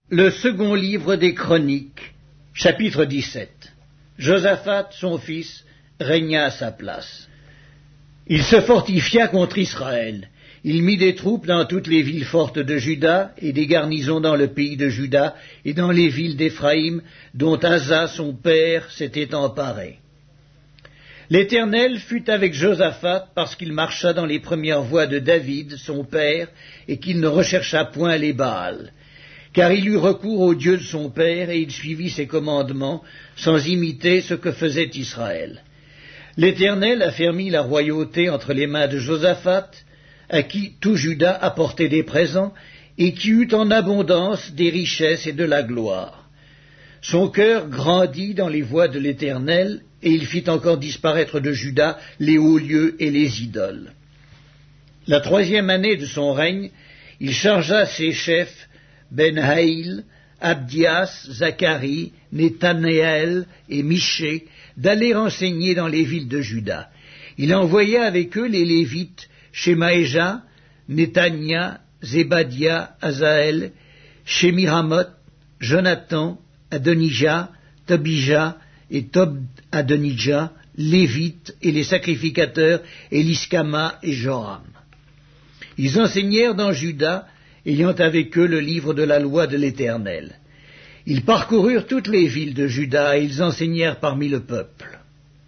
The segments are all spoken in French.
Le second livre des Chroniques, chapitre 17. Josaphat, son fils, régna à sa place. Il se fortifia contre Israël. Il mit des troupes dans toutes les villes fortes de Juda et des garnisons dans le pays de Juda et dans les villes d'Éphraïm, dont Asa, son père, s'était emparé. L'Éternel fut avec Josaphat parce qu'il marcha dans les premières voies de David, son père, et qu'il ne rechercha point les Baals. Car il eut recours au Dieu de son père, et il suivit ses commandements, sans imiter ce que faisait Israël. L'Éternel affermit la royauté entre les mains de Josaphat, à qui tout Juda apportait des présents, et qui eut en abondance des richesses et de la gloire. Son cœur grandit dans les voies de l'Éternel, et il fit encore disparaître de Juda les hauts lieux et les idoles. La 3e année de son règne, il chargea ses chefs, Ben-Haïl, Abdias, Zacharie, Nethanéel et Michée, d'aller enseigner dans les villes de Juda. Il envoya avec eux les Lévites, Shemaéja, Netania, Zébadia, Azaël, Shemiramoth, Jonathan, Adonijah, Tobija et Tob-Adonijah, Lévites et les sacrificateurs, Eliskama et Joram. Ils enseignèrent dans Juda, ayant avec eux le livre de la loi de l'Éternel. Ils parcoururent toutes les villes de Juda et ils enseignèrent parmi le peuple.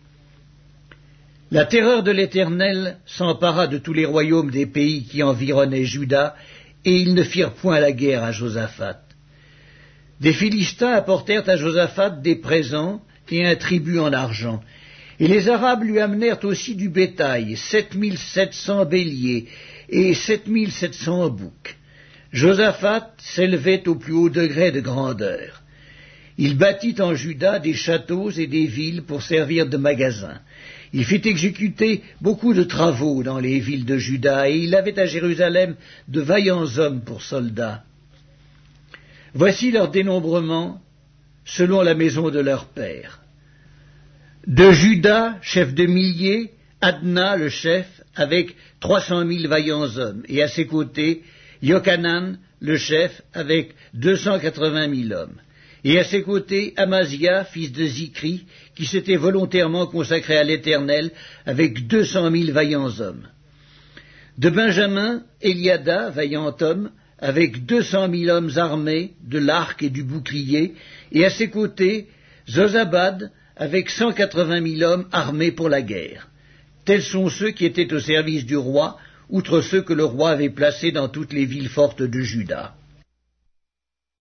La terreur de l'Éternel s'empara de tous les royaumes des pays qui environnaient Juda, et ils ne firent point la guerre à Josaphat. Des Philistins apportèrent à Josaphat des présents et un tribut en argent, et les Arabes lui amenèrent aussi du bétail, 7700 béliers et 7700 boucs. Josaphat s'élevait au plus haut degré de grandeur. Il bâtit en Juda des châteaux et des villes pour servir de magasins. Il fit exécuter beaucoup de travaux dans les villes de Juda, et il avait à Jérusalem de vaillants hommes pour soldats. Voici leur dénombrement selon la maison de leur père. De Juda, chef de milliers, Adna, le chef, avec 300 000 vaillants hommes, et à ses côtés, Yochanan, le chef, avec 280 000 hommes. Et à ses côtés, Amazia, fils de Zikri, qui s'était volontairement consacré à l'Éternel, avec 200 000 vaillants hommes. De Benjamin, Eliada, vaillant homme, avec 200 000 hommes armés, de l'arc et du bouclier, et à ses côtés, Zozabad, avec 180 000 hommes armés pour la guerre. Tels sont ceux qui étaient au service du roi, outre ceux que le roi avait placés dans toutes les villes fortes de Juda.